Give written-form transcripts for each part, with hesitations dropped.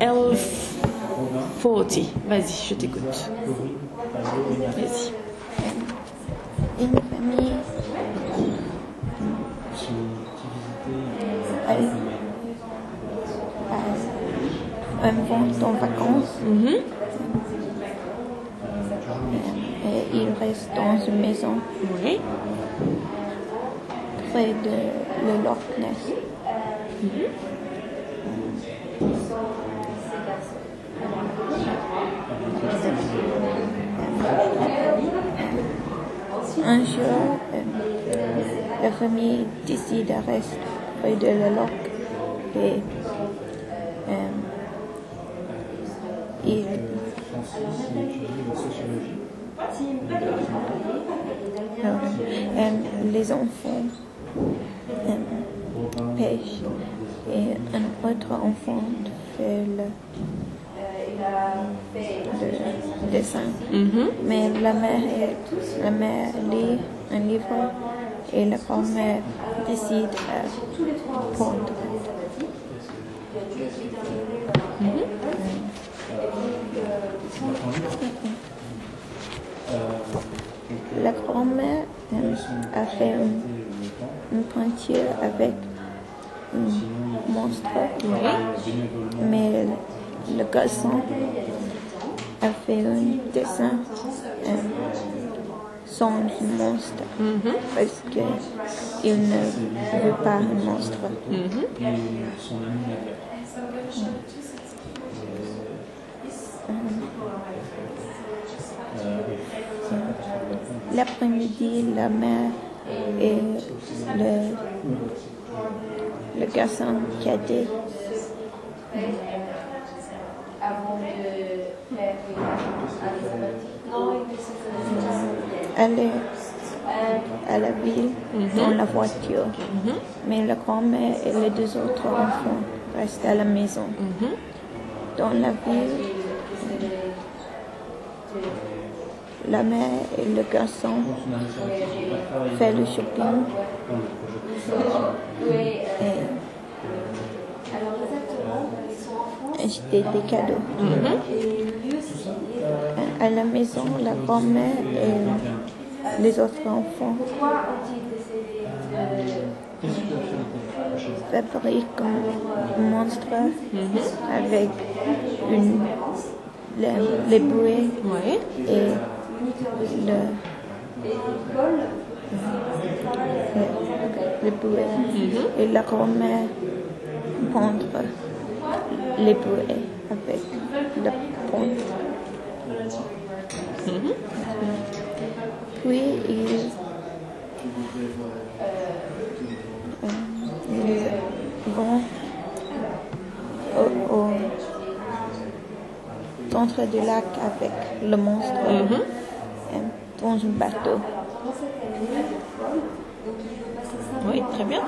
L40. Vas-y, je t'écoute. Vas-y. Une famille vont en vacances. Et ils restent dans une maison Oui. près de le Loch Ness. Un jour, la famille décide de rester près de le lac et les enfants pêchent et un autre enfant fait le dessin. Mais la mère lit un livre et la grand-mère décide à prendre. La grand-mère a fait une peinture avec un monstre, mais le garçon a fait un dessin sans un monstre parce qu'il ne veut pas un monstre. L'après-midi, la mère et le garçon cadet allaient à la ville dans la voiture. Mais la grand-mère et les deux autres enfants restent à la maison. Dans la ville, la mère et le garçon font le shopping et acheter des cadeaux. À la maison, la grand-mère et les autres enfants fabriquent un monstre avec les bouées et les bouées. Et la grand-mère pendre les bouées avec le pendre. Puis ils vont au centre du lac avec le monstre dans un bateau. Oui, très bien.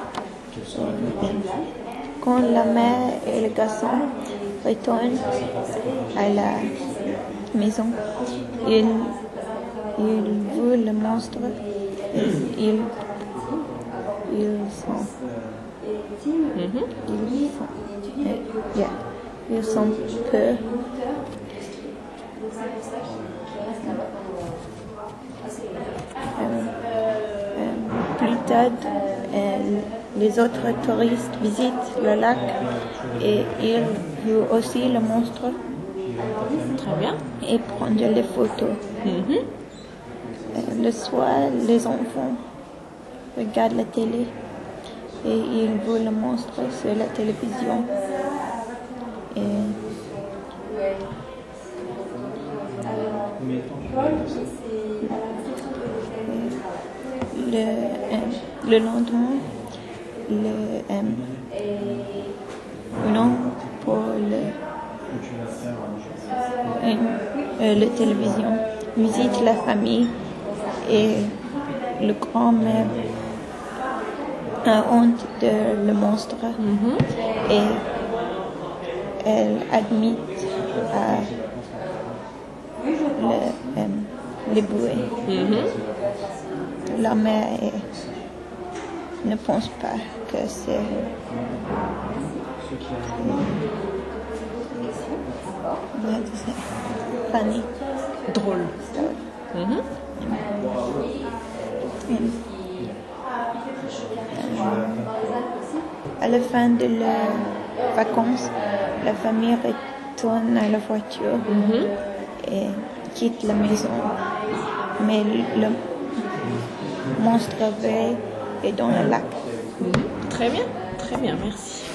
Quand la mère et le garçon retournent à la maison, ils voient le monstre et ils sont peur. Plus tard, les autres touristes visitent le lac et ils voient aussi le monstre. Très bien. Et prennent les photos. Le soir, les enfants regardent la télé et ils voient le monstre sur la télévision. Le lendemain, pour la télévision, visite la famille et le grand-mère a honte de le monstre et elle admit à les bouées. La mère ne pense pas que c'est Funny. Drôle. Mhm. À la fin de leurs vacances, la famille retourne à la voiture et quitte la maison. Mais le monstre vert est dans le lac. Très bien, merci.